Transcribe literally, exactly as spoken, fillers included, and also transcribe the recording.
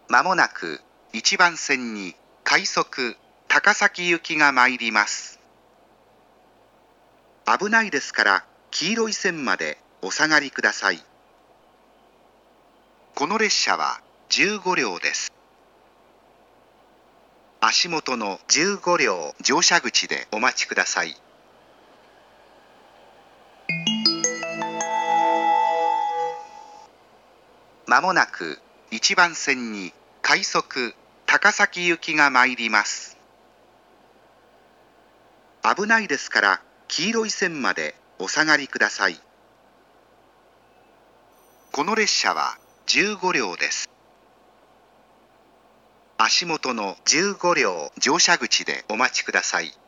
まもなくいちばん線に快速高崎行きが参ります。危ないですから黄色い線までお下がりください。この列車はじゅうごりょうです。足元のじゅうごりょう乗車口でお待ちください。まもなくいちばん線に快速高崎行きが参ります。危ないですから黄色い線までお下がりください。この列車はじゅうごりょうです。足元のじゅうごりょう乗車口でお待ちください。